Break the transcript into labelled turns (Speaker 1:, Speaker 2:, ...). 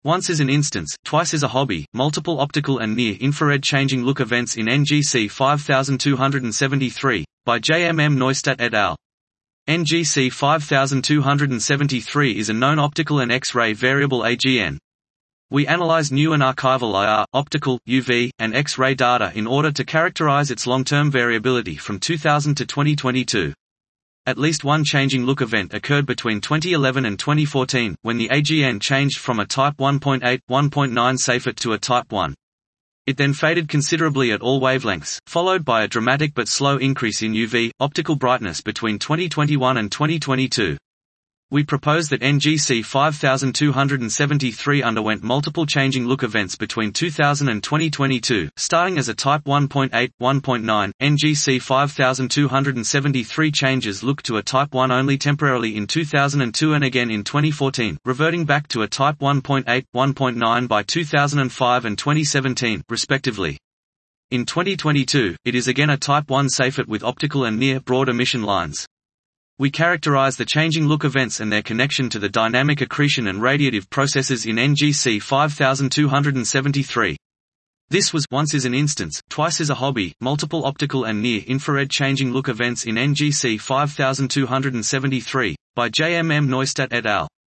Speaker 1: Once is an instance, twice is a hobby, multiple optical and near-infrared changing look events in NGC 5273, by JMM Neustadt et al. NGC 5273 is a known optical and X-ray variable AGN. We analyze new and archival IR, optical, UV, and X-ray data in order to characterize its long-term variability from 2000 to 2022. At least one changing look event occurred between 2011 and 2014, when the AGN changed from a Type 1.8/1.9 Seyfert to a Type 1. It then faded considerably at all wavelengths, followed by a dramatic but slow increase in UV, optical brightness between 2021 and 2022. We propose that NGC 5273 underwent multiple changing look events between 2000 and 2022, starting as a Type 1.8/1.9. NGC 5273 changes look to a Type 1 only temporarily in 2002 and again in 2014, reverting back to a Type 1.8/1.9 by 2005 and 2017, respectively. In 2022, it is again a Type 1 Seyfert with optical and near broad emission lines. We characterize the changing look events and their connection to the dynamic accretion and radiative processes in NGC 5273. This was once is an instance, twice is a hobby, multiple optical and near-infrared changing look events in NGC 5273, by JMM Neustadt et al.